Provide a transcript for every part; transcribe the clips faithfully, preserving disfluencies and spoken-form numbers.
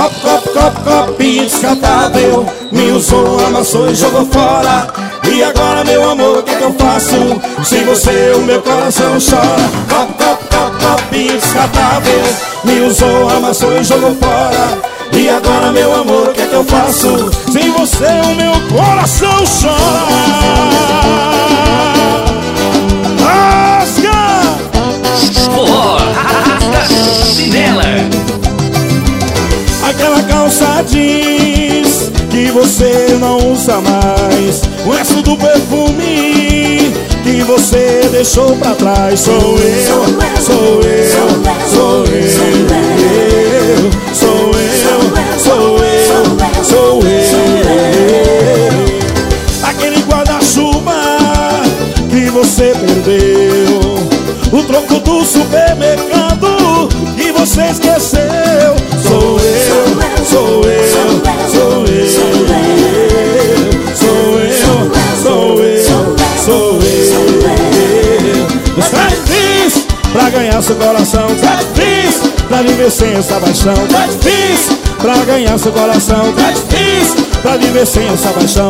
Copo, copo, copo, copinho descartável. Me usou, amassou e jogou fora. E agora, meu amor, o que que eu faço? Sem você o meu coração chora. Copo, copo, copo, copinho descartável. Me usou, amassou e jogou fora. E agora, meu amor, o que que eu faço? Sem você o meu coração chora. Rasga! Forró, rasga chinela. Aquela calça jeans que você não usa mais, o resto do perfume que você deixou pra trás. Sou eu, sou eu, sou eu, sou eu, sou eu, sou eu. Aquele guarda-chuva que você perdeu, o troco do supermercado que você esqueceu. Sou eu, sou eu, sou eu, sou eu, sou eu, sou eu. Está difícil pra ganhar seu coração, tá difícil pra viver sem essa paixão, tá difícil pra ganhar seu coração, tá difícil pra viver sem essa paixão.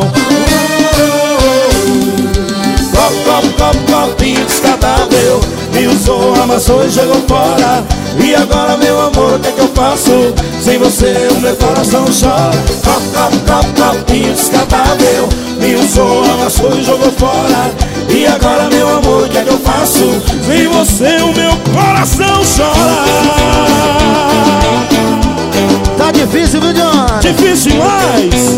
Copo, copo, copo, copinho descartável. Me usou, amassou e jogou fora. E agora, meu amor, o que é que eu faço? Sem você o meu coração chora. Copo, copo, copo, copinho descartável. Me usou, amassou e jogou fora. E agora, meu amor, o que é que eu faço? Sem você o meu coração chora. Tá difícil, viu, John? Difícil demais.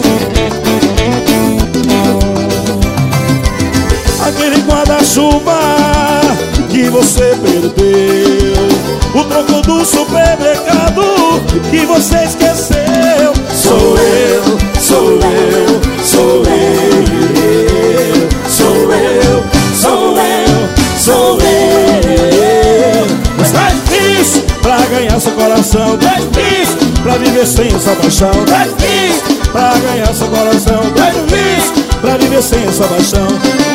Aquele guarda-chuva que você perdeu, o troco do supermercado que você esqueceu. Sou eu, sou eu, sou eu, sou eu, sou eu, sou eu. Mas tá difícil pra ganhar seu coração, tá difícil pra viver sem essa paixão, tá difícil pra ganhar seu coração, tá difícil pra viver sem essa paixão.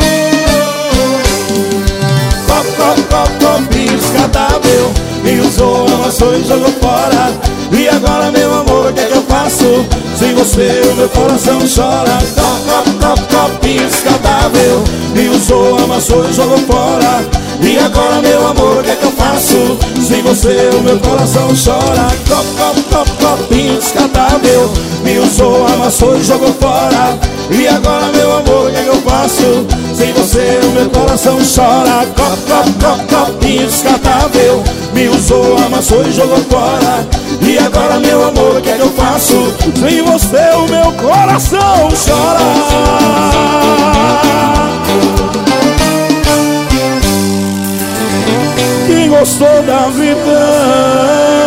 Copo, copo, copo, copinho descartável. Me usou, amassou e jogou fora. E agora, meu amor, o que é que eu faço? Sem você o meu coração chora. Copo, copo, copo, copinho descartável. Me usou, amassou e jogou fora. E agora, meu amor, o que é que eu faço? Sem você o meu coração chora. Copo, copo, copo, copinho descartável. Me usou, amassou e jogou fora. E agora, meu amor, o que é que eu faço? Sem você o meu coração chora. Copo, copo, copo, copinho descartável. Me usou, amassou e jogou fora. E agora, meu amor, o que é que eu faço? Sem você o meu coração chora. Quem gostou da vida